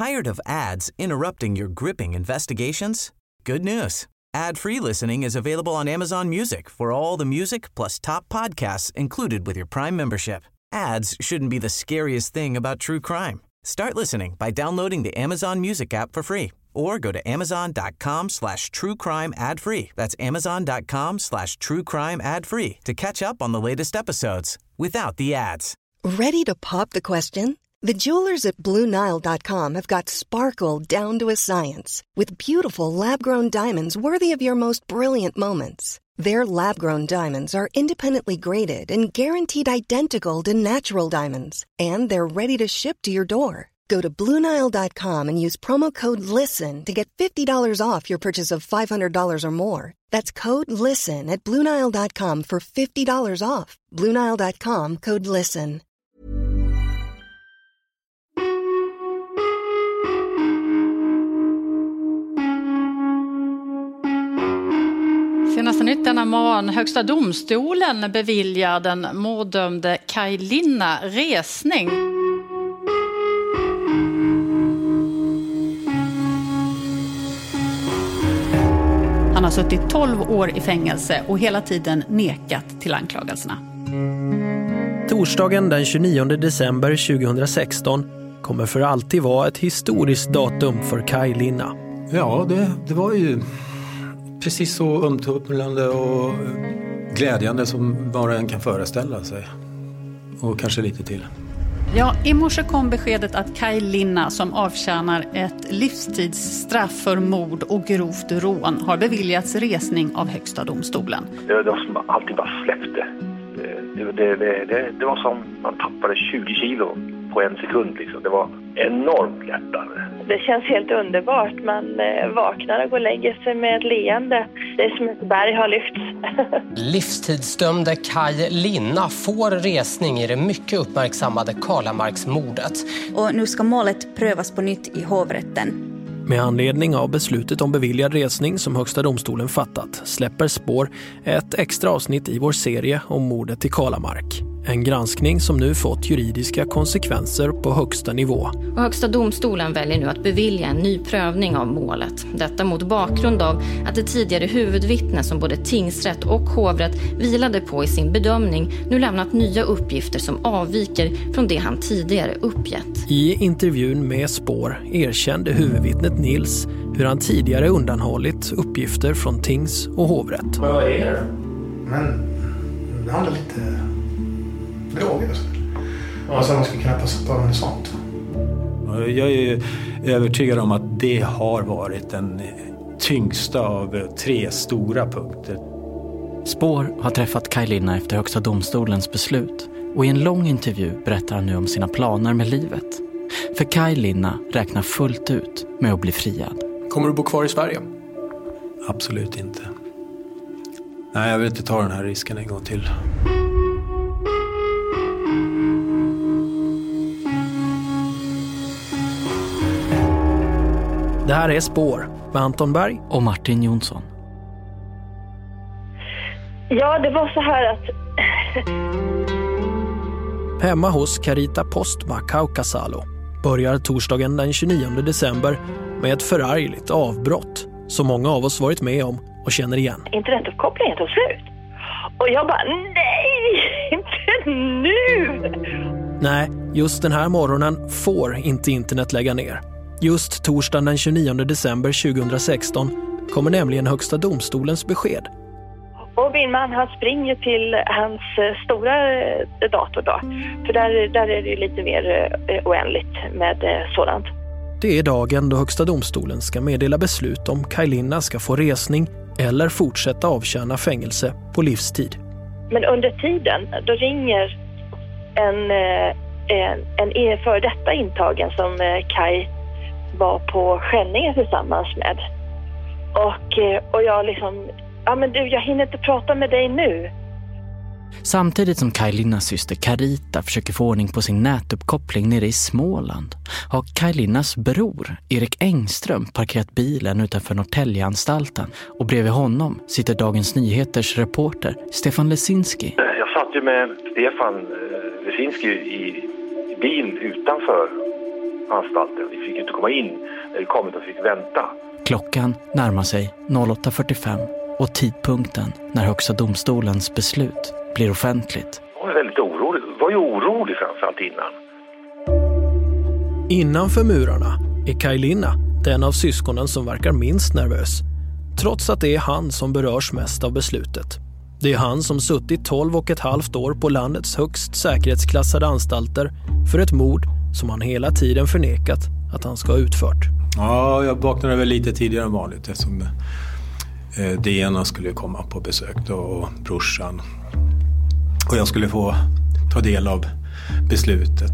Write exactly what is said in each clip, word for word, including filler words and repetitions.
Tired of ads interrupting your gripping investigations? Good news. Ad-free listening is available on Amazon Music for all the music plus top podcasts included with your Prime membership. Ads shouldn't be the scariest thing about true crime. Start listening by downloading the Amazon Music app for free or go to amazon.com slash true crime ad free. That's amazon.com slash true crime ad free to catch up on the latest episodes without the ads. Ready to pop the question? The jewelers at Blue Nile dot com have got sparkle down to a science with beautiful lab-grown diamonds worthy of your most brilliant moments. Their lab-grown diamonds are independently graded and guaranteed identical to natural diamonds, and they're ready to ship to your door. Go to Blue Nile dot com and use promo code LISTEN to get fifty dollars off your purchase of five hundred dollars or more. That's code LISTEN at Blue Nile dot com for fifty dollars off. Blue Nile dot com, code LISTEN. Senaste nytt denna morgon. Högsta domstolen beviljar den morddömde Kaj Linna resning. Han har suttit tolv år i fängelse och hela tiden nekat till anklagelserna. Torsdagen den tjugonionde december tjugohundrasexton kommer för alltid vara ett historiskt datum för Kaj Linna. Ja, det, det var ju precis så omtumlande och glädjande som var och en kan föreställa sig. Och kanske lite till. Ja, i morse kom beskedet att Kaj Linna, som avtjänar ett livstidsstraff för mord och grovt rån, har beviljats resning av Högsta domstolen. Det var som allting bara släppte. Det, det, det, det, det var som man tappade tjugo kilo på en sekund. Liksom. Det var enormt lättare. Det känns helt underbart. Man vaknar och går och lägger sig med ett leende. Det är som ett berg har lyfts. Livstidsdömde Kaj Linna får resning i det mycket uppmärksammade Karlamarksmordet. Och nu ska målet prövas på nytt i hovrätten. Med anledning av beslutet om beviljad resning som Högsta domstolen fattat släpper Spår ett extra avsnitt i vår serie om mordet i Karlamark. En granskning som nu fått juridiska konsekvenser på högsta nivå. Och Högsta domstolen väljer nu att bevilja en ny prövning av målet. Detta mot bakgrund av att det tidigare huvudvittne som både tingsrätt och hovrätt vilade på i sin bedömning nu lämnat nya uppgifter som avviker från det han tidigare uppgett. I intervjun med Spår erkände huvudvittnet Nils hur han tidigare undanhållit uppgifter från tings- och hovrätt. Men vad är det? Men det handlar lite droger och så. Alltså man skulle kunna passa på med sånt. Jag är övertygad om att det har varit den tyngsta av tre stora punkter. Spår har träffat Kaj Linna efter Högsta domstolens beslut och i en lång intervju berättar han nu om sina planer med livet. För Kaj Linna räknar fullt ut med att bli friad. Kommer du bo kvar i Sverige? Absolut inte. Nej, jag vill inte ta den här risken en gång till. Det här är Spår med Anton Berg och Martin Jonsson. Ja, det var så här att... Hemma hos Carita Postma Kaukasalo börjar torsdagen den tjugonionde december med ett förargligt avbrott som många av oss varit med om och känner igen. Internetuppkopplingen tog slut. Och jag bara, nej, inte nu! Nej, just den här morgonen får inte internet lägga ner. Just torsdagen den tjugonionde december tjugohundrasexton kommer nämligen Högsta domstolens besked. Och min man, han springer till hans stora dator då. För där, där är det lite mer oändligt med sådant. Det är dagen då Högsta domstolen ska meddela beslut om Kaj Linna ska få resning eller fortsätta avtjäna fängelse på livstid. Men under tiden då ringer en, en, en för detta intagen som Kaj var på Skänninge tillsammans med. Och, och jag liksom, ja men du, jag hinner inte prata med dig nu. Samtidigt som Kaj Linnas syster Carita försöker få ordning på sin nätuppkoppling nere i Småland har Kaj Linnas bror Erik Engström parkerat bilen utanför Norrtäljeanstalten och bredvid honom sitter Dagens Nyheters reporter Stefan Lesinski. Jag satt ju med Stefan Lesinski i, i bilen utanför anstalten. Vi fick inte komma in när vi kom utan fick vänta. Klockan närmar sig åtta fyrtiofem och tidpunkten när Högsta domstolens beslut blir offentligt. Jag var väldigt orolig. Jag var ju orolig framförallt innan. Innanför murarna är Kaj Linna den av syskonen som verkar minst nervös. Trots att det är han som berörs mest av beslutet. Det är han som suttit tolv och ett halvt år på landets högst säkerhetsklassade anstalter för ett mord som han hela tiden förnekat att han ska ha utfört. Ja, jag vaknade väl lite tidigare än vanligt eftersom eh, D N skulle komma på besök då, och brorsan. Och jag skulle få ta del av beslutet.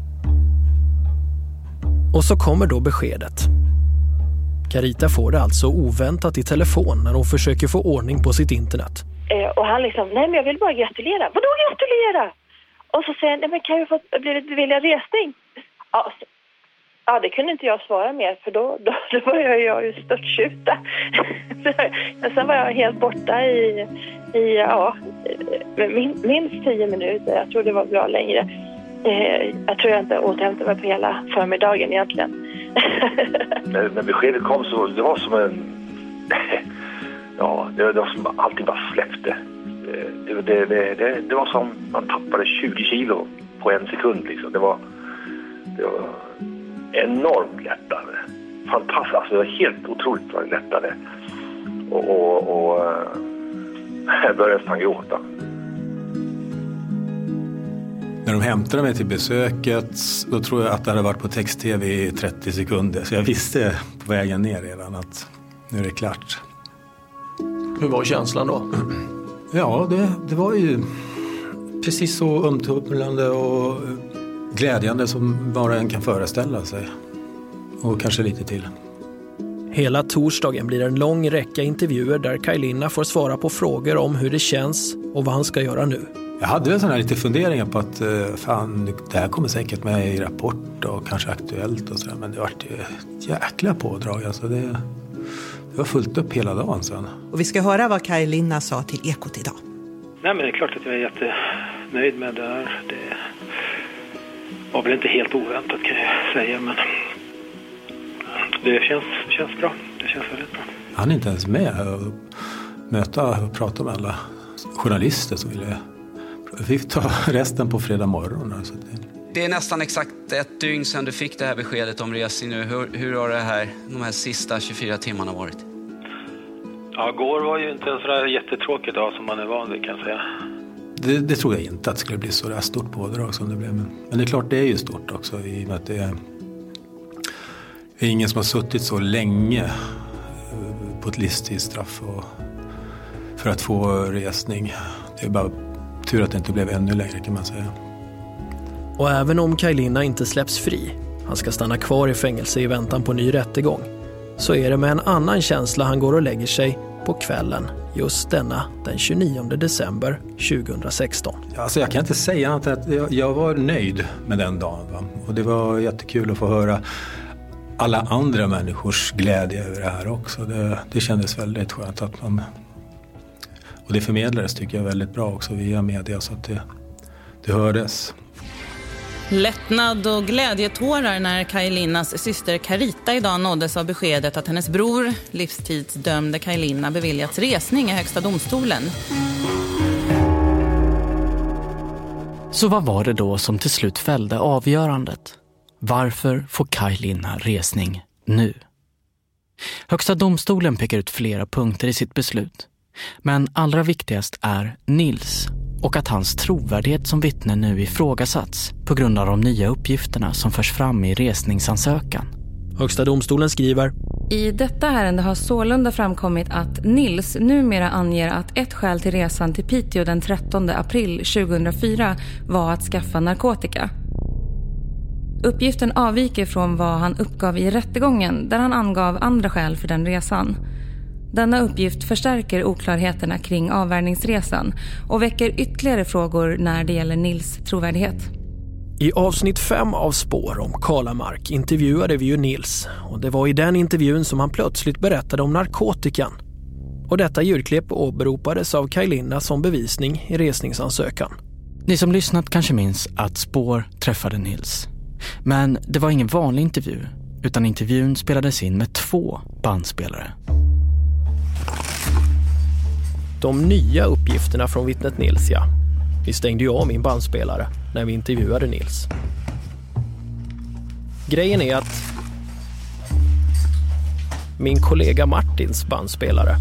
Och så kommer då beskedet. Carita får det alltså oväntat i telefon när hon försöker få ordning på sitt internet. Eh, och han liksom, nej men jag vill bara gratulera. Vadå gratulera? Och så säger han, nej men kan jag få bli beviljad resning? Ja, så, ja, det kunde inte jag svara mer för då, då, då började jag ju störtskjuta. Sen var jag helt borta i, i ja, min, minst tio minuter. Jag tror det var bra längre. Eh, jag tror jag inte återhämtade mig på hela förmiddagen egentligen. när, när beskedet kom så det var som en... ja, det, det var som allting bara släppte. Det, det, det, det, det var som man tappade tjugo kilo på en sekund liksom. Det var, det var enormt lättare. Fantastiskt, alltså det var helt otroligt vad det lättade. Och, och, och jag började nästan gråta. När de hämtade mig till besöket då tror jag att det hade varit på text-tv i trettio sekunder. Så jag visste på vägen ner redan att nu är det klart. Hur var känslan då? Ja, det, det var ju precis så omtumlande och glädjande som bara en kan föreställa sig. Och kanske lite till. Hela torsdagen blir en lång räcka intervjuer där Kaj Linna får svara på frågor om hur det känns och vad han ska göra nu. Jag hade väl sådana lite funderingar på att fan, det här kommer säkert med i Rapport och kanske Aktuellt och sådär. Men det var ju ett jäkla pådrag. Alltså det, det var fullt upp hela dagen sen. Och vi ska höra vad Kaj Linna sa till Ekot idag. Nej, men det är klart att jag är jättenöjd med det här. Det var väl inte helt oväntat kan jag säga, men det känns, känns bra. Det känns väldigt bra. Han är inte ens med och möta och prata med alla journalister som ville. Vi tar resten på fredag morgon. Alltså det... det är nästan exakt ett dygn sedan du fick det här beskedet om resning nu. Hur, hur har det här, de här sista tjugofyra timmarna varit? Ja, går var ju inte en sådär jättetråkig dag som man är van vid kan jag säga. Det, det tror jag inte att det skulle bli så där stort pådrag som det blev. Men det är klart det är ju stort också i och med att det är, det är ingen som har suttit så länge på ett livstidsstraff och för att få resning. Det är bara tur att det inte blev ännu längre kan man säga. Och även om Kaj Linna inte släpps fri, han ska stanna kvar i fängelse i väntan på ny rättegång, så är det med en annan känsla han går och lägger sig på kvällen just denna den tjugonionde december tjugohundrasexton. Alltså jag kan inte säga annat än att jag, jag var nöjd med den dagen. Va? Och det var jättekul att få höra alla andra människors glädje över det här också. Det, det kändes väldigt skönt att man... Och det förmedlades tycker jag väldigt bra också via media så att det, det hördes. Lättnad och glädjetårar när Kaj Linnas syster Carita idag nåddes av beskedet att hennes bror, livstidsdömde Kaj Linna, beviljats resning i Högsta domstolen. Så vad var det då som till slut fällde avgörandet? Varför får Kaj Linna resning nu? Högsta domstolen pekar ut flera punkter i sitt beslut. Men allra viktigast är Nils och att hans trovärdighet som vittne nu ifrågasatts på grund av de nya uppgifterna som förs fram i resningsansökan. Högsta domstolen skriver: I detta ärende har sålunda framkommit att Nils numera anger att ett skäl till resan till Piteå den trettonde april tjugohundrafyra var att skaffa narkotika. Uppgiften avviker från vad han uppgav i rättegången där han angav andra skäl för den resan. Denna uppgift förstärker oklarheterna kring avvärjningsresan och väcker ytterligare frågor när det gäller Nils trovärdighet. I avsnitt fem av Spår om Kalamark intervjuade vi ju Nils och det var i den intervjun som han plötsligt berättade om narkotikan. Och detta ljudklipp åberopades av Kaj Linna som bevisning i resningsansökan. Ni som lyssnat kanske minns att Spår träffade Nils. Men det var ingen vanlig intervju, utan intervjun spelades in med två bandspelare. De nya uppgifterna från vittnet Nils, ja. Vi stängde ju av min bandspelare när vi intervjuade Nils. Grejen är att min kollega Martins bandspelare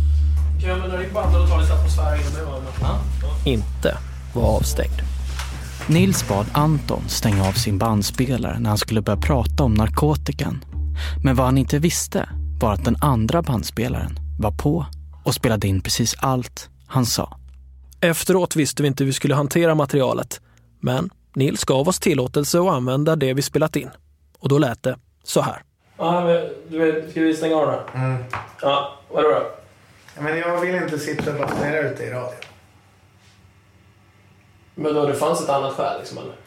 inte var avstängd. Nils bad Anton stänga av sin bandspelare när han skulle börja prata om narkotikan. Men vad han inte visste var att den andra bandspelaren var på och spelade in precis allt han sa. Efteråt visste vi inte hur vi skulle hantera materialet. Men Nils gav oss tillåtelse att använda det vi spelat in. Och då lät det så här. Ja, men du vet, ska vi stänga av det? Mm. Ja, vadå då? Ja, men jag vill inte sitta och basunera ute i radio. Men då det fanns ett annat skäl liksom, eller?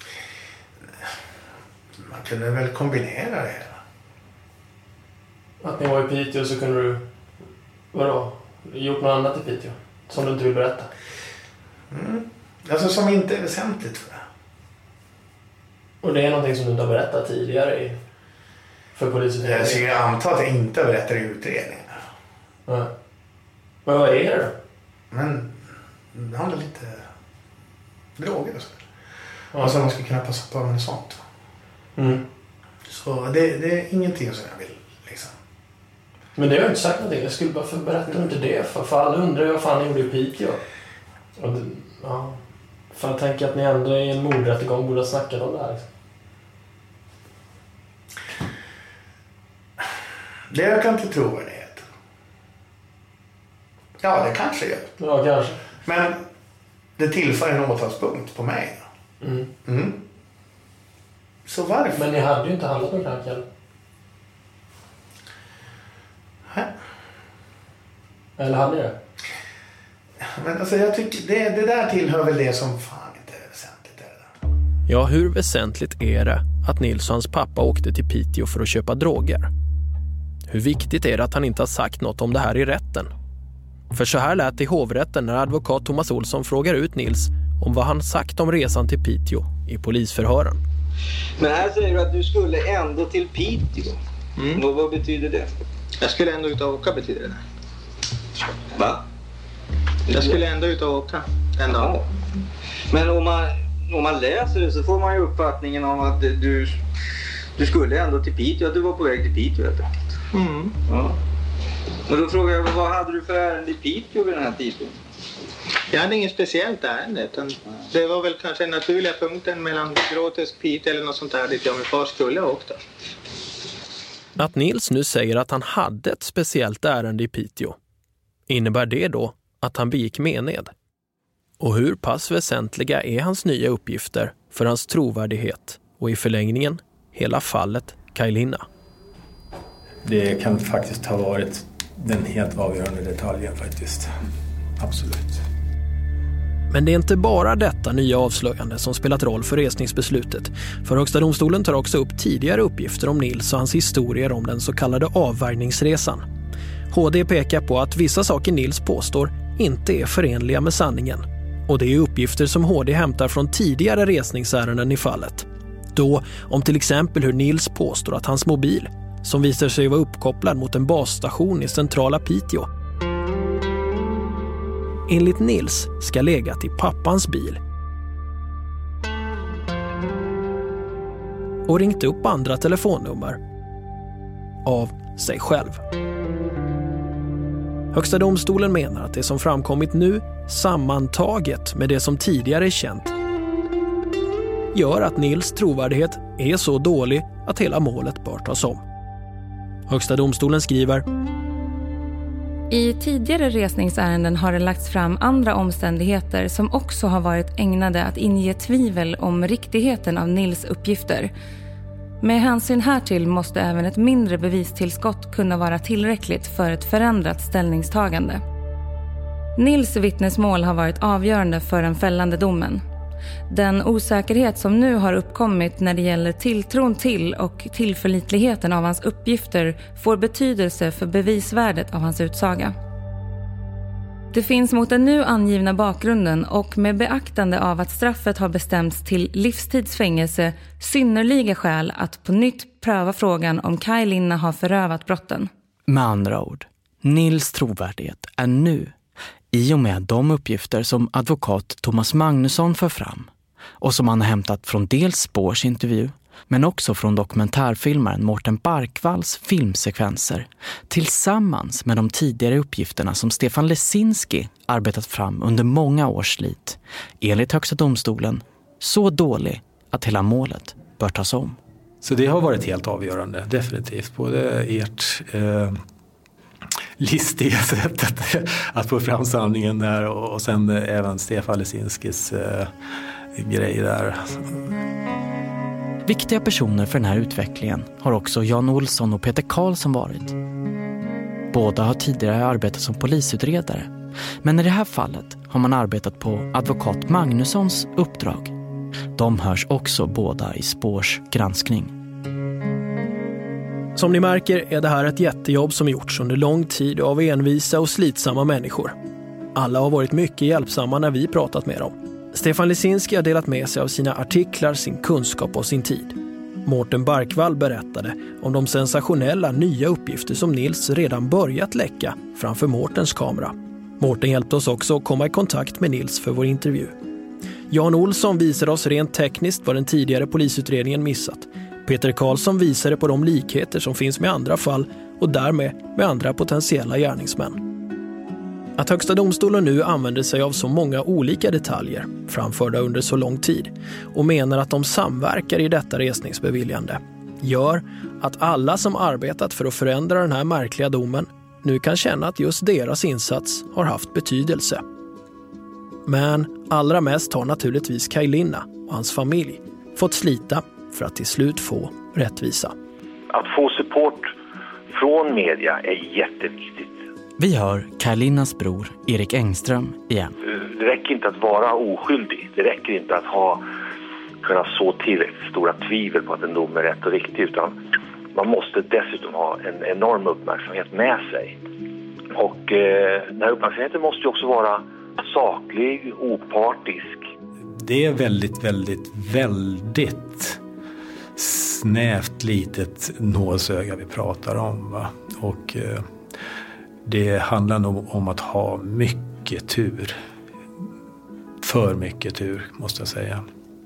Man kunde väl kombinera det hela. Att ni var i Piteå så kunde du... Vadå? Gjort något annat i Piteå? Som du inte vill berätta? Mm. Alltså som inte är väsentligt för det. Och det är någonting som du inte har berättat tidigare i... För polisen? Jag skulle anta att jag inte berättar i utredningen. Nej. Men vad är det då? Men det handlar lite droger och så. Ja. Alltså man ska kunna passa på med sånt. Mm. Så det, det är ingenting som jag vill liksom. Men det har jag inte sagt någonting. Jag skulle bara för berätta mm. inte det. För, för alla undrar jag vad fan ni gjorde i Piteå. Och det, ja. För jag tänker att ni ändå i en mordrättegång borde ha snackat om det här liksom. Det jag kan inte tro är det. Ja, det kanske gör. Ja, kanske. Men det tillför en åtalspunkt på mig. Mm. Mm. Så varför? Men ni hade ju inte handlat med knark heller. Nej. Eller hade ni det? Men alltså jag tycker, det, det där tillhör väl det som fan inte är väsentligt. Är det? Ja, hur väsentligt är det att Nils och hans pappa åkte till Piteå för att köpa droger? Hur viktigt är det att han inte har sagt något om det här i rätten? För så här lät det i hovrätten när advokat Thomas Olsson frågar ut Nils om vad han sagt om resan till Piteå i polisförhören. Men här säger du att du skulle ändå till Piteå. Mm. Och vad betyder det? Jag skulle ändå ut och åka, betyder det. Va? Jag skulle ändå ut och åka en dag. Ja. Men om man, om man läser det så får man ju uppfattningen om att du, du skulle ändå till Piteå, att du var på väg till Piteå helt enkelt. Mm. Ja. Och då frågar jag, vad hade du för ärende i Piteå vid den här tiden? Jag hade inget speciellt ärende, utan det var väl kanske den naturliga punkten mellan Gråträsk, Piteå eller något sånt där dit jag med far skulle åka. Att Nils nu säger att han hade ett speciellt ärende i Piteå, innebär det då att han begick mened? Och hur pass väsentliga är hans nya uppgifter för hans trovärdighet och i förlängningen hela fallet Kaj Linna? Det kan faktiskt ha varit den helt avgörande detaljen faktiskt. Absolut. Men det är inte bara detta nya avslöjande som spelat roll för resningsbeslutet. För Högsta domstolen tar också upp tidigare uppgifter om Nils och hans historier om den så kallade avvärjningsresan. H D pekar på att vissa saker Nils påstår inte är förenliga med sanningen. Och det är uppgifter som H D hämtar från tidigare resningsärenden i fallet. Då om till exempel hur Nils påstår att hans mobil, som visar sig vara uppkopplad mot en basstation i centrala Piteå, enligt Nils ska lägga till pappans bil. Och ringt upp andra telefonnummer av sig själv. Högsta domstolen menar att det som framkommit nu, sammantaget med det som tidigare är känt, gör att Nils trovärdighet är så dålig att hela målet bör tas om. Högsta domstolen skriver: I tidigare resningsärenden har det lagts fram andra omständigheter som också har varit ägnade att inge tvivel om riktigheten av Nils uppgifter. Med hänsyn härtill måste även ett mindre bevistillskott kunna vara tillräckligt för ett förändrat ställningstagande. Nils vittnesmål har varit avgörande för den fällande domen. Den osäkerhet som nu har uppkommit när det gäller tilltron till och tillförlitligheten av hans uppgifter får betydelse för bevisvärdet av hans utsaga. Det finns mot den nu angivna bakgrunden och med beaktande av att straffet har bestämts till livstidsfängelse synnerliga skäl att på nytt pröva frågan om Kaj Linna har förövat brotten. Med andra ord, Nils trovärdighet är nu, i och med de uppgifter som advokat Thomas Magnusson för fram och som han har hämtat från dels Spårs intervju men också från dokumentärfilmaren Mårten Barkvalls filmsekvenser tillsammans med de tidigare uppgifterna som Stefan Lesinski arbetat fram under många års slit, enligt Högsta domstolen så dålig att hela målet bör tas om. Så det har varit helt avgörande, definitivt. Både ert eh, listiga sätt att, att få fram sanningen där och, och sen eh, även Stefan Lesinskis eh, grej där. Viktiga personer för den här utvecklingen har också Jan Olsson och Peter Karlsson varit. Båda har tidigare arbetat som polisutredare, men i det här fallet har man arbetat på advokat Magnussons uppdrag. De hörs också båda i Spårs granskning. Som ni märker är det här ett jättejobb som gjorts under lång tid av envisa och slitsamma människor. Alla har varit mycket hjälpsamma när vi pratat med dem. Stefan Lesinski har delat med sig av sina artiklar, sin kunskap och sin tid. Mårten Barkvall berättade om de sensationella nya uppgifter som Nils redan börjat läcka framför Mårtens kamera. Mårten hjälpte oss också att komma i kontakt med Nils för vår intervju. Jan Olsson visade oss rent tekniskt vad den tidigare polisutredningen missat. Peter Karlsson visade på de likheter som finns med andra fall och därmed med andra potentiella gärningsmän. Att Högsta domstolen nu använder sig av så många olika detaljer framförda under så lång tid och menar att de samverkar i detta resningsbeviljande gör att alla som arbetat för att förändra den här märkliga domen nu kan känna att just deras insats har haft betydelse. Men allra mest har naturligtvis Kaj Linna och hans familj fått slita för att till slut få rättvisa. Att få support från media är jätteviktigt. Vi hör Kaj Linnas bror Erik Engström igen. Det räcker inte att vara oskyldig. Det räcker inte att ha kunna så tillräckligt stora tvivel på att en dom är rätt och riktig, utan man måste dessutom ha en enorm uppmärksamhet med sig. Och eh, den här uppmärksamheten måste ju också vara saklig, opartisk. Det är väldigt, väldigt, väldigt snävt litet nålsöga vi pratar om, va? Och eh, det handlar nog om att ha mycket tur. För mycket tur, måste jag säga.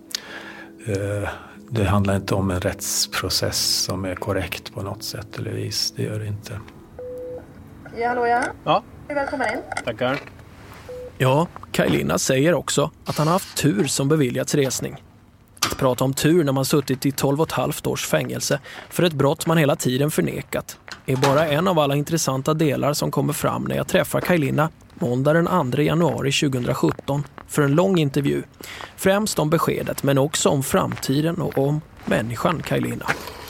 Eh, det handlar inte om en rättsprocess som är korrekt på något sätt eller vis. Det gör det inte. Ja, hallå ja. Ja. Välkommen in. Tackar. Ja, Kaj Linna säger också att han har haft tur som beviljats resning. Att prata om tur när man suttit i tolv och ett halvt års fängelse för ett brott man hela tiden förnekat är bara en av alla intressanta delar som kommer fram när jag träffar Kaj Linna måndag den andra januari tjugohundrasjutton för en lång intervju. Främst om beskedet men också om framtiden och om människan Kaj Linna.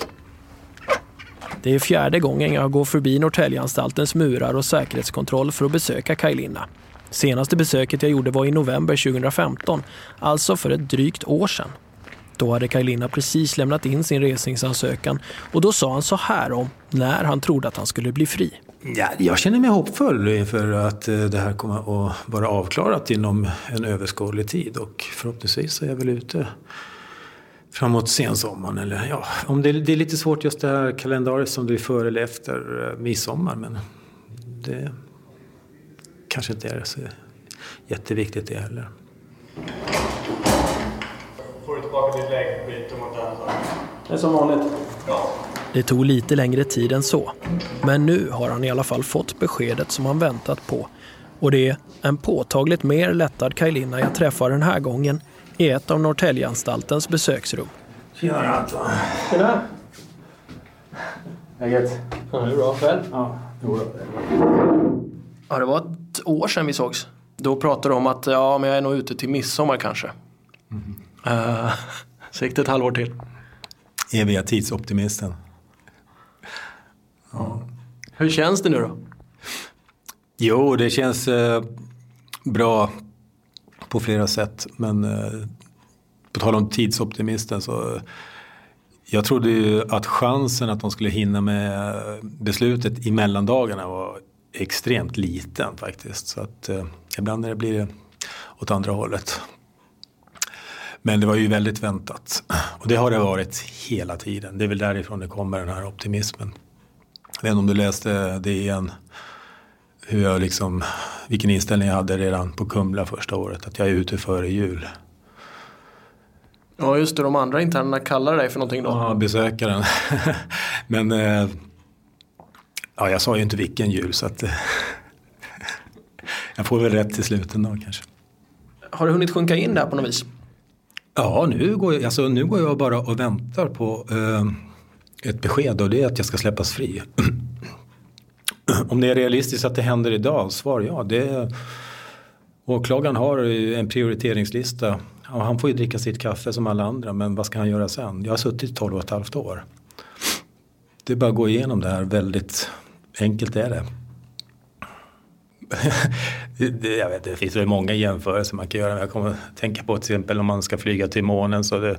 Det är fjärde gången jag går förbi Norrtäljeanstaltens murar och säkerhetskontroll för att besöka Kaj Linna. Senaste besöket jag gjorde var i november tjugohundrafemton, alltså för ett drygt år sedan. Då hade Kaj Linna precis lämnat in sin resningsansökan och då sa han så här om när han trodde att han skulle bli fri. Ja, jag känner mig hoppfull inför att det här kommer att vara avklarat inom en överskådlig tid och förhoppningsvis så är jag väl ute framåt sensommaren. Eller, ja, om det, det är lite svårt just det här kalendariet som det är före eller efter midsommar, men det kanske inte är så jätteviktigt det heller. Får du tillbaka ditt lägenhet om att det här? Det är som vanligt. Ja. Det tog lite längre tid än så. Men nu har han i alla fall fått beskedet som han väntat på. Och det är en påtagligt mer lättad Kaj Linna jag träffar den här gången i ett av Norrtäljeanstaltens besöksrum. Tjena Anton. Tjena. Läget? Ja, det är bra. Själv? Ja, det var bra. Ja, det var ett år sedan vi sågs. Då pratade de om att ja, men jag är nog ute till midsommar kanske. Mm. Uh, så gick det ett halvår till. Eviga tidsoptimisten. Ja. Hur känns det nu då? Jo, det känns eh, bra på flera sätt. Men eh, på tal om tidsoptimisten så... Jag trodde ju att chansen att de skulle hinna med beslutet i mellandagarna var extremt liten faktiskt. Så att eh, ibland när det blir åt andra hållet. Men det var ju väldigt väntat. Och det har det varit hela tiden. Det är väl därifrån det kommer den här optimismen. Jag vet inte om du läste det igen. Hur jag liksom, vilken inställning jag hade redan på Kumla första året. Att jag är ute före jul. Ja just det, de andra internerna kallar dig för någonting då. Ja, besökaren. Men eh, ja, jag sa ju inte vilken jul så att jag får väl rätt till sluten då kanske. Har du hunnit sjunka in där på något vis? Ja, nu går jag, alltså, nu går jag bara och väntar på eh, ett besked och det är att jag ska släppas fri. Om det är realistiskt att det händer idag, svar ja. Det, åklagaren har en prioriteringslista och han får ju dricka sitt kaffe som alla andra, men vad ska han göra sen? Jag har suttit tolv och ett halvt år. Det är bara att gå igenom det här, väldigt enkelt är det. det, jag vet, det finns väl många jämförelser man kan göra. Jag kommer att tänka på till exempel om man ska flyga till månen. Så det...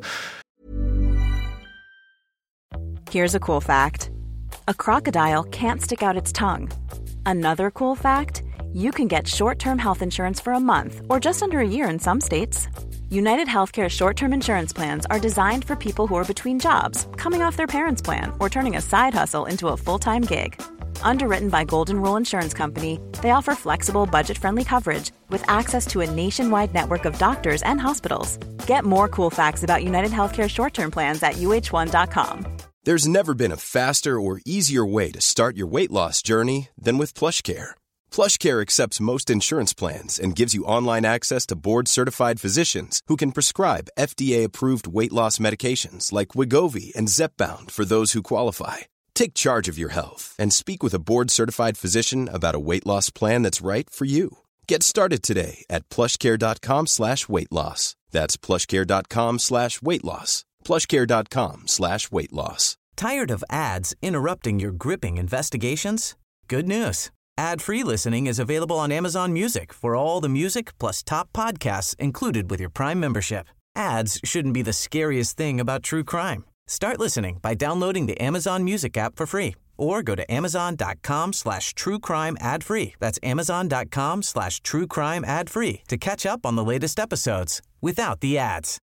Here's a cool fact. A crocodile can't stick out its tongue. Another cool fact, you can get short-term health insurance for a month or just under a year in some states. United Healthcare short-term insurance plans are designed for people who are between jobs, coming off their parents' plan, or turning a side hustle into a full-time gig. Underwritten by Golden Rule Insurance Company, they offer flexible, budget-friendly coverage with access to a nationwide network of doctors and hospitals. Get more cool facts about United Healthcare short-term plans at U H one dot com. There's never been a faster or easier way to start your weight loss journey than with PlushCare. PlushCare accepts most insurance plans and gives you online access to board-certified physicians who can prescribe F D A-approved weight loss medications like Wegovy and Zepbound for those who qualify. Take charge of your health and speak with a board-certified physician about a weight loss plan that's right for you. Get started today at plushcare.com slash weight loss. That's plushcare.com slash weight loss. plushcare.com slash weight loss. Tired of ads interrupting your gripping investigations? Good news. Ad-free listening is available on Amazon Music for all the music plus top podcasts included with your Prime membership. Ads shouldn't be the scariest thing about true crime. Start listening by downloading the Amazon Music app for free or go to amazon.com slash true crime ad free. That's amazon.com slash true crime ad free to catch up on the latest episodes without the ads.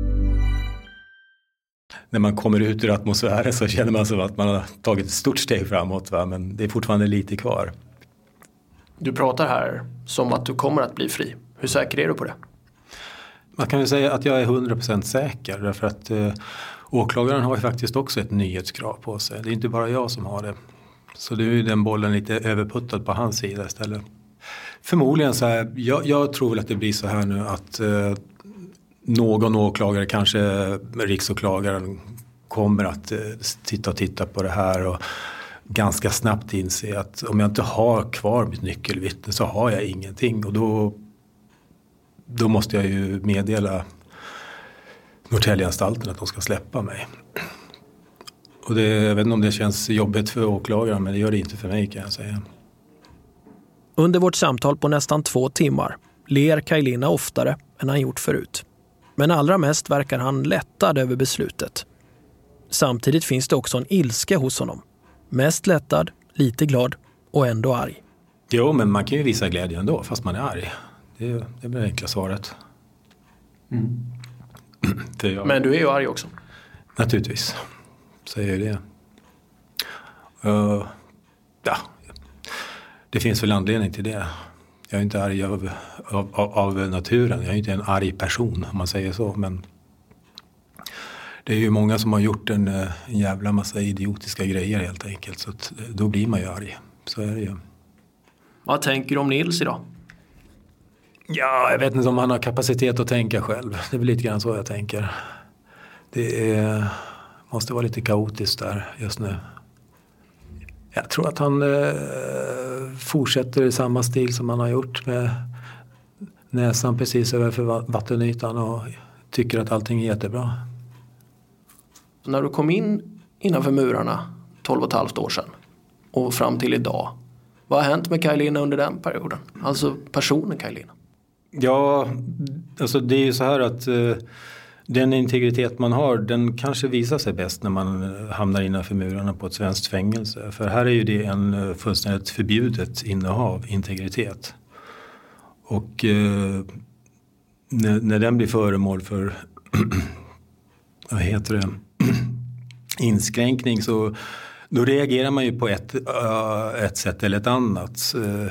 När man kommer ut ur atmosfären så känner man som att man har tagit ett stort steg framåt, va? Men det är fortfarande lite kvar. Du pratar här som att du kommer att bli fri. Hur säker är du på det? Man kan ju säga att jag är hundra procent säker därför att eh, åklagaren har ju faktiskt också ett nyhetskrav på sig. Det är inte bara jag som har det. Så det är ju den bollen lite överputtad på hans sida istället. Förmodligen så här, jag, jag tror väl att det blir så här nu att eh, någon åklagare, kanske riksåklagaren, kommer att eh, titta och titta på det här och ganska snabbt inse att om jag inte har kvar mitt nyckelvittne så har jag ingenting. Och då, då måste jag ju meddela Norrtäljeanstalten att de ska släppa mig. Och det, jag vet inte om det känns jobbigt för åklagaren, men det gör det inte för mig, kan jag säga. Under vårt samtal på nästan två timmar ler Kaj Linna oftare än han gjort förut. Men allra mest verkar han lättad över beslutet. Samtidigt finns det också en ilska hos honom. Mest lättad, lite glad och ändå arg. Jo, men man kan ju visa glädje ändå fast man är arg. Det, är, det blir det enkla svaret. Mm. jag... Men du är ju arg också. Naturligtvis, säger jag det. Uh, ja, det finns väl anledning till det. Jag är inte arg av, av, av naturen. Jag är inte en arg person om man säger så. Men det är ju många som har gjort en, en jävla massa idiotiska grejer helt enkelt. Så att, då blir man ju arg. Så är det ju. Vad tänker du om Nils idag? Ja, jag vet inte om han har kapacitet att tänka själv. Det är väl lite grann så jag tänker. Det är, måste vara lite kaotiskt där just nu. Jag tror att han eh, fortsätter i samma stil som han har gjort, med näsan precis över vattenytan och tycker att allting är jättebra. När du kom in innanför murarna tolv och ett halvt år sedan och fram till idag, vad har hänt med Kaj Linna under den perioden? Alltså personen Kaj Linna. Ja, alltså det är ju så här att eh, Den integritet man har, den kanske visar sig bäst när man hamnar innanför murarna på ett svenskt fängelse. För här är ju det en fullständigt förbjudet innehav, integritet. Och eh, när, när den blir föremål för vad heter det, inskränkning, så då reagerar man ju på ett, uh, ett sätt eller ett annat. Uh,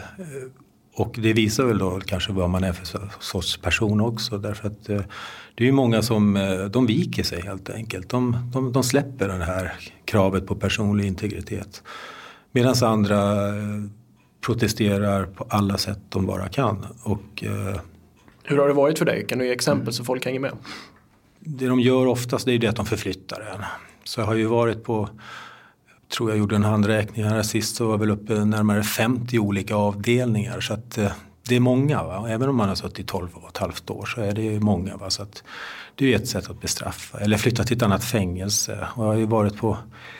och det visar väl då kanske vad man är för sorts person också. Därför att uh, det är ju många som uh, de viker sig helt enkelt. De, de, de släpper det här kravet på personlig integritet. Medan andra uh, protesterar på alla sätt de bara kan. Och, uh, hur har det varit för dig? Kan du ge exempel så folk hänger med? Det de gör oftast, det är ju det att de förflyttar en. Så jag har ju varit på, tror jag gjorde en handräkning här sist, så var väl uppe närmare femtio olika avdelningar. Så att eh, det är många, va? Även om man har suttit i tolv och ett halvt år så är det ju många. Va? Så att det är ju ett sätt att bestraffa. Eller flytta till ett annat fängelse. Och jag har ju varit på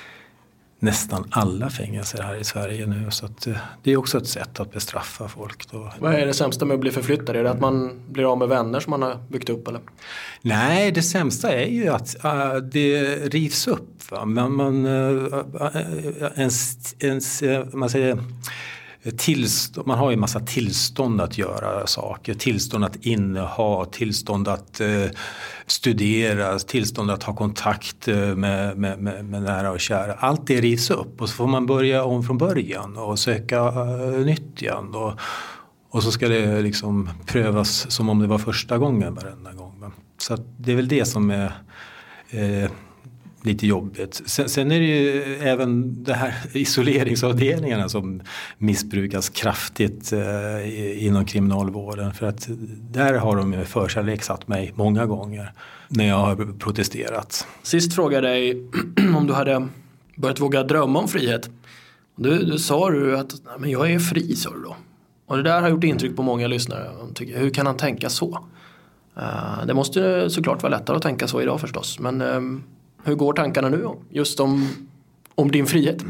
nästan alla fängelser här i Sverige nu. Så att, eh, det är också ett sätt att bestraffa folk då. Vad är det sämsta med att bli förflyttad? Är det att man blir av med vänner som man har byggt upp eller? Nej, det sämsta är ju att uh, det rivs upp. Va? Man, man, uh, ens, ens, uh, man säger, tillstånd, man har ju en massa tillstånd att göra saker. Tillstånd att inneha, tillstånd att uh, studera, tillstånd att ha kontakt uh, med, med, med, med nära och kära. Allt det rivs upp och så får man börja om från början och söka uh, nytt igen. Och, och så ska det liksom prövas som om det var första gången varenda gång. Va? Så att det är väl det som är eh, lite jobbigt. Sen, sen är det ju även det här isoleringsavdelningarna som missbrukas kraftigt eh, inom kriminalvården. För att där har de förkärlek satt mig många gånger när jag har protesterat. Sist frågade jag dig om du hade börjat våga drömma om frihet. Du, du sa du att men jag är fri, sa du då. Och det där har gjort intryck på många lyssnare. Hur kan han tänka så? Uh, det måste såklart vara lättare att tänka så idag förstås. Men um, hur går tankarna nu just om, om din frihet?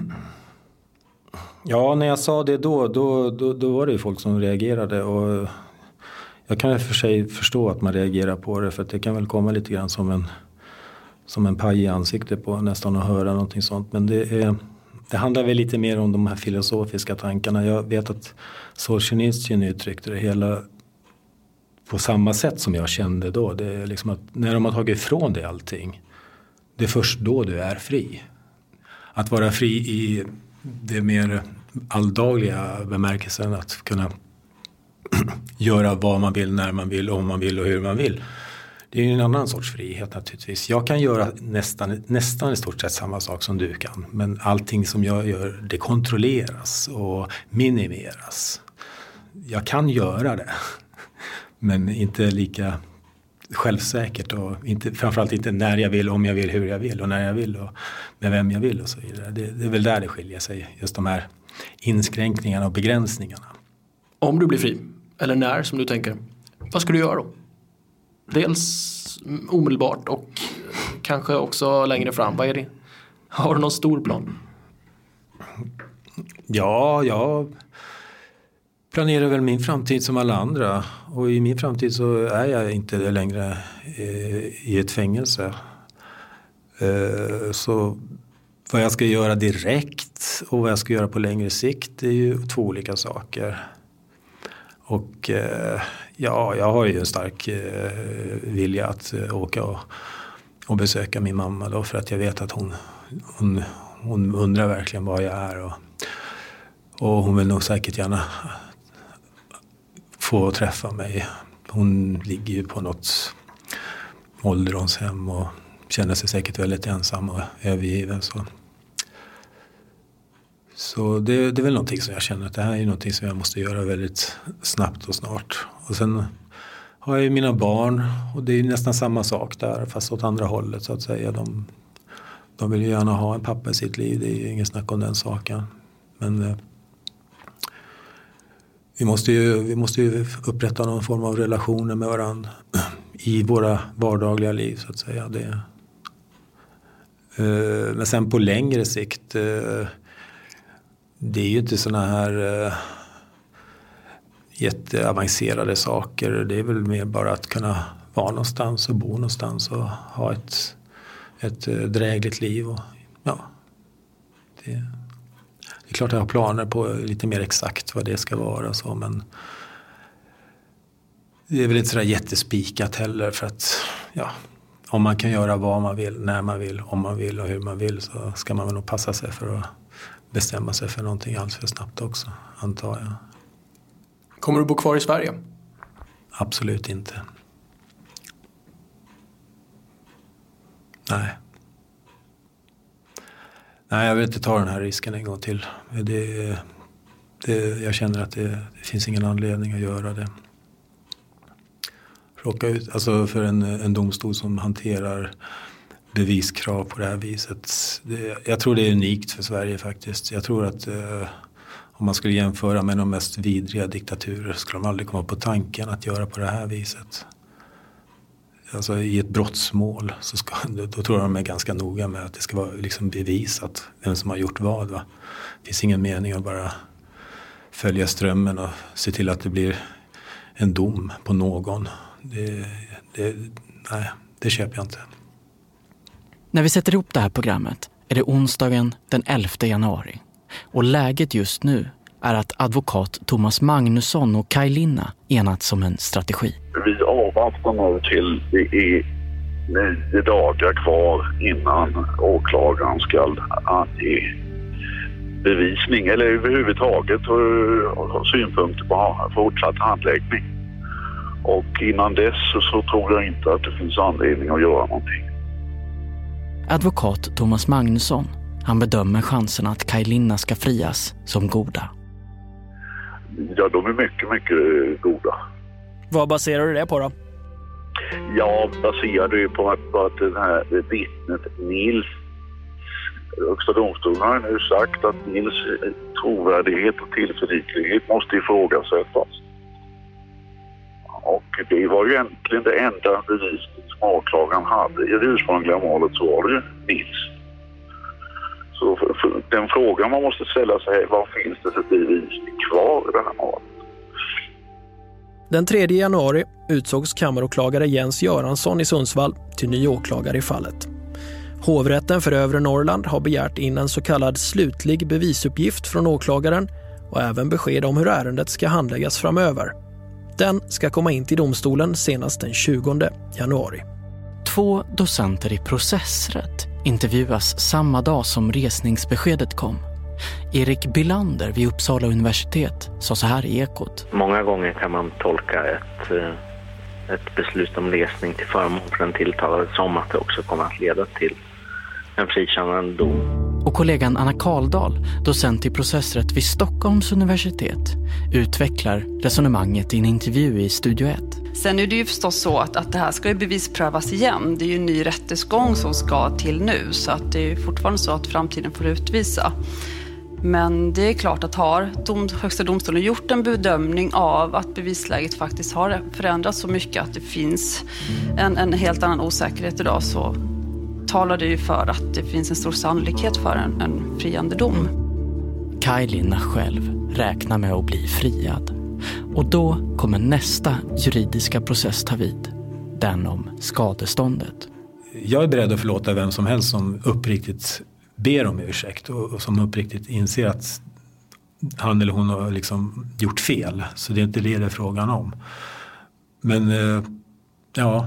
Ja, när jag sa det då, då, då, då var det ju folk som reagerade. Och jag kan för sig förstå att man reagerar på det. För att det kan väl komma lite grann som en, som en paj i ansiktet på nästan att höra någonting sånt. Men det är... Det handlar väl lite mer om de här filosofiska tankarna. Jag vet att Solzhenitsyn uttryckte det hela på samma sätt som jag kände då. Det är liksom att när de har tagit ifrån dig allting, det är först då du är fri. Att vara fri i det mer alldagliga bemärkelsen, att kunna göra vad man vill, när man vill, om man vill och hur man vill. Det är ju en annan sorts frihet naturligtvis. Jag kan göra nästan, nästan i stort sett samma sak som du kan. Men allting som jag gör, det kontrolleras och minimeras. Jag kan göra det. Men inte lika självsäkert. Och inte, framförallt inte när jag vill, om jag vill, hur jag vill. Och när jag vill och med vem jag vill och så vidare. Det, det är väl där det skiljer sig. Just de här inskränkningarna och begränsningarna. Om du blir fri, eller när som du tänker, vad ska du göra då? Dels omedelbart och kanske också längre fram. Vad är det? Har du någon stor plan? Ja, jag planerar väl min framtid som alla andra. Och i min framtid så är jag inte längre i ett fängelse. Så vad jag ska göra direkt och vad jag ska göra på längre sikt är ju två olika saker. Och ja, jag har ju en stark eh, vilja att eh, åka och, och besöka min mamma då, för att jag vet att hon, hon, hon undrar verkligen var jag är och, och hon vill nog säkert gärna få träffa mig. Hon ligger ju på något ålderdomshem och känner sig säkert väldigt ensam och övergiven. Så, så det, det är väl någonting som jag känner att det här är någonting som jag måste göra väldigt snabbt och snart. Och sen har jag ju mina barn och det är ju nästan samma sak där, fast åt andra hållet så att säga. De, de vill ju gärna ha en pappa i sitt liv, det är ju ingen snack om den saken. Men eh, vi måste ju, vi måste ju upprätta någon form av relationer med varandra i våra vardagliga liv så att säga. Det, eh, men sen på längre sikt, eh, det är ju inte såna här eh, jätteavancerade saker. Det är väl mer bara att kunna vara någonstans och bo någonstans och ha ett, ett drägligt liv. Och, ja, det, det är klart att jag har planer på lite mer exakt vad det ska vara. Så, men det är väl inte sådär jättespikat heller för att ja, om man kan göra vad man vill, när man vill, om man vill och hur man vill så ska man väl nog passa sig för att bestämma sig för någonting alls för snabbt också, antar jag. Kommer du bo kvar i Sverige? Absolut inte. Nej. Nej, jag vill inte ta den här risken en gång till. Det, det, jag känner att det, det finns ingen anledning att göra det. Råka ut, alltså för en, en domstol som hanterar beviskrav på det här viset. Det, jag tror det är unikt för Sverige faktiskt. Jag tror att eh, om man skulle jämföra med de mest vidriga diktaturer skulle de aldrig komma på tanken att göra på det här viset. Alltså i ett brottsmål så ska, då tror jag de är ganska noga med att det ska vara liksom bevisat vem som har gjort vad. Va? Det finns ingen mening att bara följa strömmen och se till att det blir en dom på någon. Det, det, nej, det köper jag inte. När vi sätter ihop det här programmet är det onsdagen den elfte januari. Och läget just nu är att advokat Thomas Magnusson och Kaj Linna enats om en strategi. Vi avvaktar nu till det är nio dagar kvar innan åklagaren ska ange bevisning eller överhuvudtaget ha synpunkter på fortsatt handläggning. Och innan dess så tror jag inte att det finns anledning att göra någonting. Advokat Thomas Magnusson, han bedömer chanserna att Kaj Linna ska frias som goda. Ja, de är mycket, mycket goda. Vad baserar du det på då? Jag baserar det på att, på att den här vittnet Nils, Högsta domstolen har nu sagt att Nils trovärdighet och tillförlitlighet måste ifrågasättas. Och det var ju egentligen det enda bevisning som åklagaren hade. I det ursprungliga målet så var det ju Nils. Så för, för den frågan man måste ställa sig är, vad finns det för bevisning kvar i det här målet? Den tredje januari utsågs kammaråklagare Jens Göransson i Sundsvall till ny åklagare i fallet. Hovrätten för övre Norrland har begärt in en så kallad slutlig bevisuppgift från åklagaren och även besked om hur ärendet ska handläggas framöver. Den ska komma in till domstolen senast den tjugonde januari. Två docenter i processrätt intervjuas samma dag som resningsbeskedet kom. Erik Bilander vid Uppsala universitet sa så här i Ekot. Många gånger kan man tolka ett, ett beslut om resning till förmån för den tilltalade som att det också kommer att leda till en frikännande dom. Och kollegan Anna Karldal, docent i processrätt vid Stockholms universitet, utvecklar resonemanget i en intervju i Studio ett. Sen är det ju förstås så att, att det här ska ju bevisprövas igen. Det är ju en ny rättesgång som ska till nu, så att det är fortfarande så att framtiden får utvisa. Men det är klart att har dom, Högsta domstolen gjort en bedömning av att bevisläget faktiskt har förändrats så mycket att det finns en, en helt annan osäkerhet idag, så talar det ju för att det finns en stor sannolikhet för en, en friande dom. Kaj Linna själv räknar med att bli friad. Och då kommer nästa juridiska process ta vid. Den om skadeståndet. Jag är beredd att förlåta vem som helst som uppriktigt ber om ursäkt och, och som uppriktigt inser att han eller hon har liksom gjort fel. Så det är inte det det är frågan om. Men eh, ja,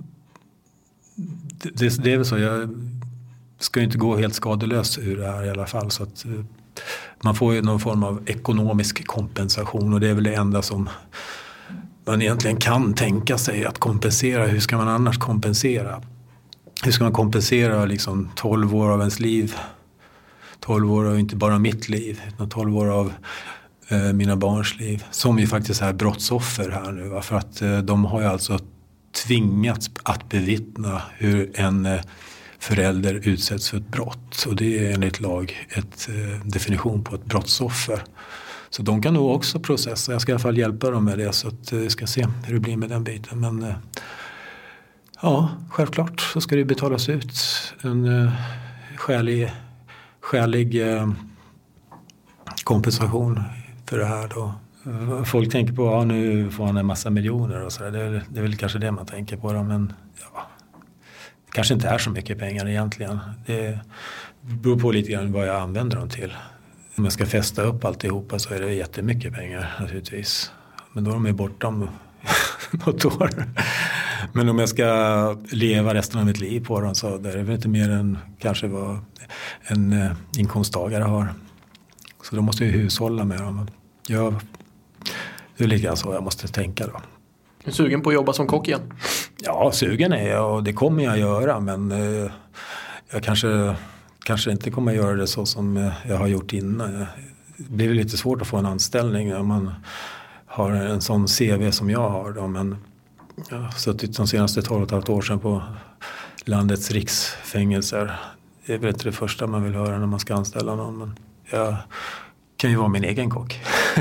det, det är väl så. Jag ska ju inte gå helt skadelös ur det här i alla fall. Så att eh, man får ju någon form av ekonomisk kompensation och det är väl det enda som man egentligen kan tänka sig att kompensera. Hur ska man annars kompensera? Hur ska man kompensera liksom tolv år av ens liv? tolv år av inte bara mitt liv, utan tolv år av eh, mina barns liv. Som ju faktiskt är brottsoffer här nu. Va? För att eh, de har ju alltså tvingats att bevittna hur en eh, förälder utsätts för ett brott. Och det är enligt lag ett eh, definition på ett brottsoffer. Så de kan nog också processa. Jag ska i alla fall hjälpa dem med det så att vi eh, ska se hur det blir med den biten. Men eh, ja, självklart så ska det betalas ut en eh, skälig, skälig eh, kompensation för det här då. Folk tänker på, ja nu får han en massa miljoner och sådär. Det är, det är väl kanske det man tänker på då, men ja, det kanske inte är så mycket pengar egentligen. Det beror på lite grann vad jag använder dem till. Om jag ska fästa upp alltihopa så är det jättemycket pengar naturligtvis. Men då är de ju borta om något år. Men om jag ska leva resten av mitt liv på dem så där är det väl inte mer än kanske vad en eh, inkomsttagare har. Så då måste jag hushålla med dem. Jag, det är lite grann så jag måste tänka då. Är du sugen på att jobba som kock igen? Ja, sugen är jag och det kommer jag göra. Men eh, jag kanske, kanske inte kommer göra det så som jag har gjort innan. Det blir väl lite svårt att få en anställning om man har en sån C V som jag har då, men jag har suttit de senaste tolv och ett halvt år sedan på landets riksfängelser. Det är väl inte det första man vill höra när man ska anställa någon, men jag kan ju vara min egen kock.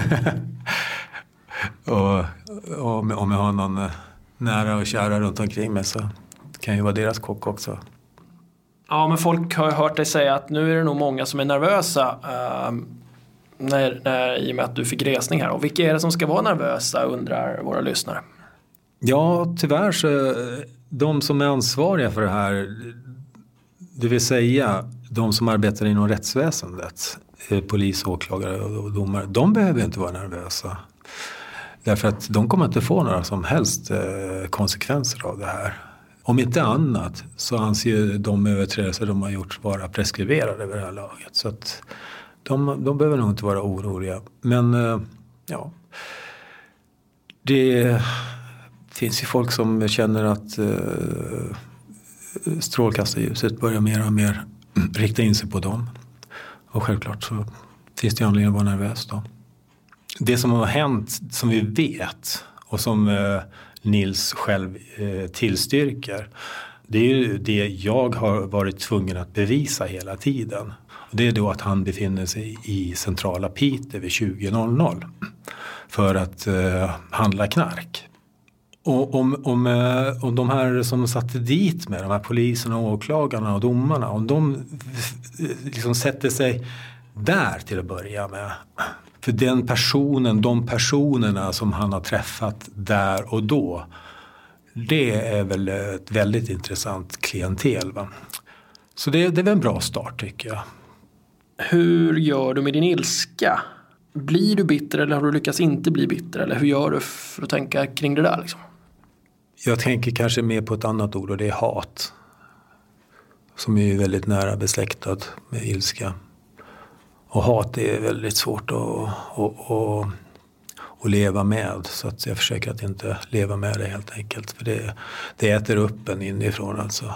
och, och om jag har någon nära och kära runt omkring mig så kan ju vara deras kock också. Ja, men folk har hört dig säga att nu är det nog många som är nervösa uh, när, när, i och med att du fick resning här. Och vilka är det som ska vara nervösa, undrar våra lyssnare? Ja, tyvärr så de som är ansvariga för det här, det vill säga de som arbetar inom rättsväsendet, polis, åklagare och domare, de behöver inte vara nervösa. Därför att de kommer inte få några som helst konsekvenser av det här. Om inte annat så anser de överträdelser de har gjort vara preskriberade över det här laget. Så att de, de behöver nog inte vara oroliga. Men ja, det finns ju folk som känner att uh, strålkastarljuset börjar mer och mer rikta in sig på dem. Och självklart så finns det anledning att vara nervös då. Det som har hänt, som vi vet och som uh, Nils själv uh, tillstyrker, det är ju det jag har varit tvungen att bevisa hela tiden. Det är då att han befinner sig i centrala Piteå vid tjugo noll noll för att uh, handla knark. Och om, om, om de här som satte dit med, de här poliserna, åklagarna och domarna, om de liksom sätter sig där till att börja med. För den personen, de personerna som han har träffat där och då, det är väl ett väldigt intressant klientel, va? Så det, det är väl en bra start, tycker jag. Hur gör du med din ilska? Blir du bitter eller har du lyckats inte bli bitter? Eller hur gör du för att tänka kring det där liksom? Jag tänker kanske mer på ett annat ord och det är hat. Som är väldigt nära besläktad med ilska. Och hat är väldigt svårt att, att, att, att leva med. Så att jag försöker att inte leva med det helt enkelt. För det, det äter upp en inifrån alltså.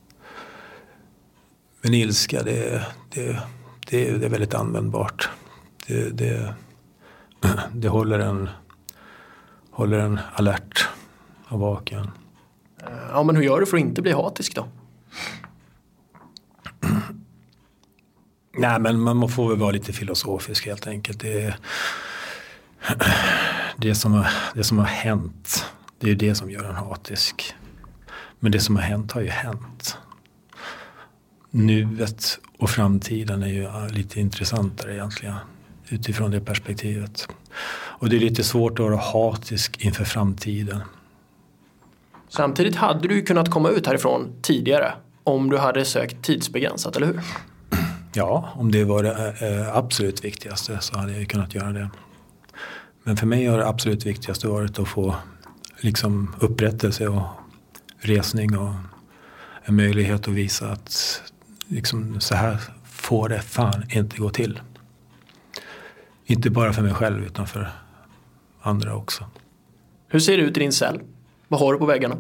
Men ilska, det, det, det, det är väldigt användbart. Det, det, det håller en, håller en alert och vaken. Ja, men hur gör du för att inte bli hatisk då? Nej, men man får väl vara lite filosofisk helt enkelt. Det, det, som har, det som har hänt, det är ju det som gör en hatisk. Men det som har hänt har ju hänt. Nuet och framtiden är ju lite intressantare egentligen utifrån det perspektivet. Och det är lite svårt att vara hatisk inför framtiden. Samtidigt hade du ju kunnat komma ut härifrån tidigare om du hade sökt tidsbegränsat, eller hur? Ja, om det var det absolut viktigaste så hade jag kunnat göra det. Men för mig har det absolut viktigaste varit att få liksom upprättelse och resning och en möjlighet att visa att liksom, så här får det fan inte gå till. Inte bara för mig själv utan för andra också. Hur ser det ut i din cell? Vad har du på väggarna?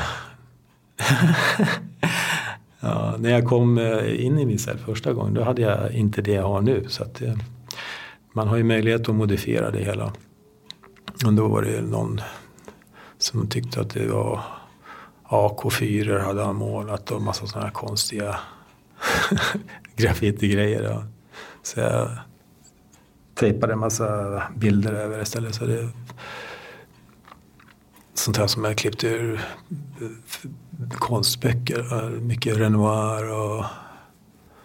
Ja, när jag kom in i min cell första gången då hade jag inte det jag har nu. Så att, eh, man har ju möjlighet att modifiera det hela. Och då var det någon som tyckte att det var A K fyra hade han målat och massa sådana här konstiga graffiti-grejer. Ja. Så jag tejpade en massa bilder över istället. Så det sånt här som jag klippt ur konstböcker. Mycket Renoir och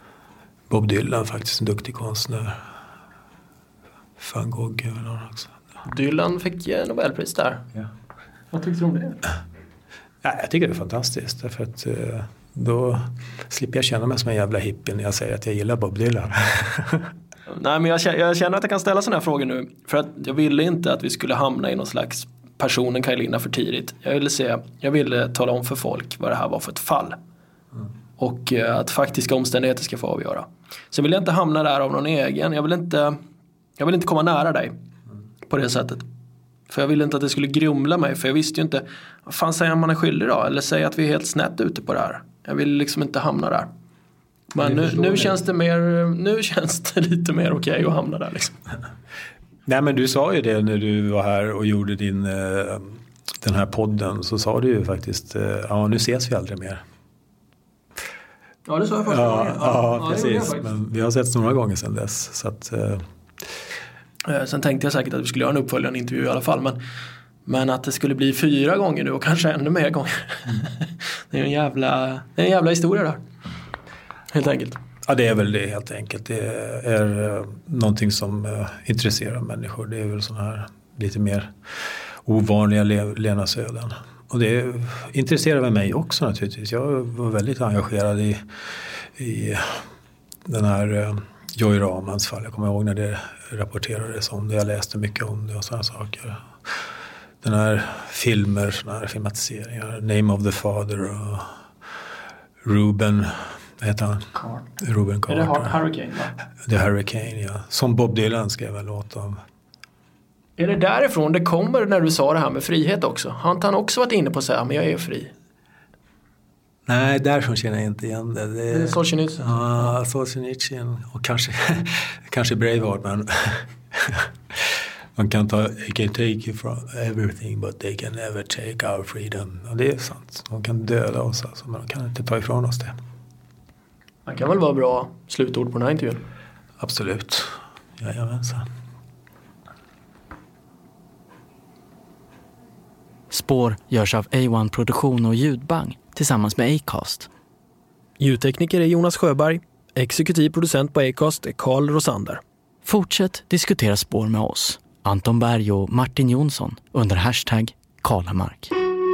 Bob Dylan faktiskt, en duktig konstnär. Van Gogh eller någon också. Dylan fick Nobelpris där. Ja. Vad tyckte du om det? Ja, jag tycker det är fantastiskt. Därför att då slipper jag känna mig som en jävla hippie när jag säger att jag gillar Bob Dylan. Nej, men jag känner, jag känner att jag kan ställa sådana här frågor nu. För att jag ville inte att vi skulle hamna i någon slags personen Kaj Linna för tidigt. Jag ville, se, jag ville tala om för folk vad det här var för ett fall. Mm. Och att faktiska omständigheter ska få avgöra. Så jag ville inte hamna där av någon egen. Jag ville inte, jag ville inte komma nära dig på det sättet. För jag ville inte att det skulle grumla mig. För jag visste ju inte, vad fan säger man är skyldig då? Eller säger att vi är helt snett ute på det här. Jag ville liksom inte hamna där. Men nu, nu känns det mer, nu känns det lite mer okej okay att hamna där liksom. Nej, men du sa ju det när du var här och gjorde din, den här podden. Så sa du ju faktiskt, ja, nu ses vi aldrig mer. Ja, det sa jag första ja, gången. Ja, ja precis. Men vi har sett några gånger sedan dess. Så att, eh. Sen tänkte jag säkert att vi skulle göra en uppföljande intervju i alla fall. Men, men att det skulle bli fyra gånger nu och kanske ännu mer gånger. Mm. det, är en jävla, det är en jävla historia där. Helt enkelt. Ja, det är väl det helt enkelt. Det är någonting som intresserar människor. Det är väl sådana här lite mer ovanliga levnadsöden. Och det intresserar väl mig också naturligtvis. Jag var väldigt engagerad i, i den här Joy Ramans fall. Jag kommer ihåg när det rapporterades om det. Jag läste mycket om det och sådana saker. Den här filmer, sådana här filmatiseringar. Name of the Father och Ruben... Vad heter han? Carter. Ruben Carter. Är det Hurricane, va? The Hurricane, ja. Som Bob Dylan skrev en låt om. Är det därifrån det kommer när du sa det här med frihet också? Har inte han också varit inne på att säga, men jag är fri? Nej, därifrån känner jag inte igen det. Det är Solzhenitsyn. Ja, Solzhenitsyn. Och kanske, kanske Braveheart, men man kan ta, they can take you from everything but they can never take our freedom. Och det är sant. De kan döda oss, alltså, men de kan inte ta ifrån oss det. Det kan väl vara bra slutord på den här intervjun? Absolut. Jajamensan. Spår görs av A ett Produktion och Ljudbang tillsammans med Acast. Ljudtekniker är Jonas Sjöberg. Exekutiv producent på Acast är Carl Rosander. Fortsätt diskutera Spår med oss, Anton Berg och Martin Jonsson, under hashtag Kalamark.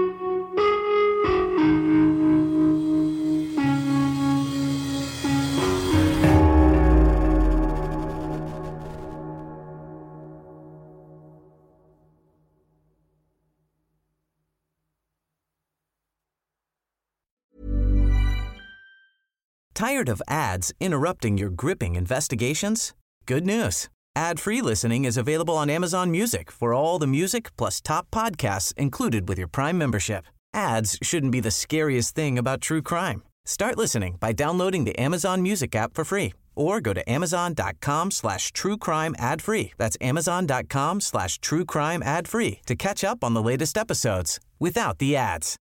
Tired of ads interrupting your gripping investigations? Good news. Ad-free listening is available on Amazon Music for all the music plus top podcasts included with your Prime membership. Ads shouldn't be the scariest thing about true crime. Start listening by downloading the Amazon Music app for free or go to amazon.com slash true crime ad free. That's amazon.com slash true crime ad free to catch up on the latest episodes without the ads.